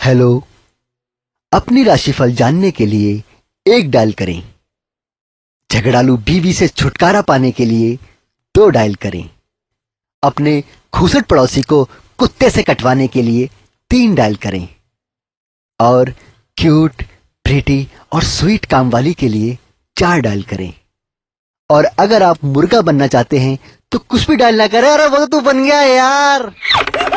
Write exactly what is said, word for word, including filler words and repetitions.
Hello. अपनी राशिफल जानने के लिए एक डायल करें। झगड़ालू बीवी से छुटकारा पाने के लिए दो डायल करें। अपने खूसट पड़ोसी को कुत्ते से कटवाने के लिए तीन डायल करें। और क्यूट, प्रीटी और स्वीट कामवाली के लिए चार डायल करें। और अगर आप मुर्गा बनना चाहते हैं तो कुछ भी डायल ना करें। अरे वो तो तू बन गया यार।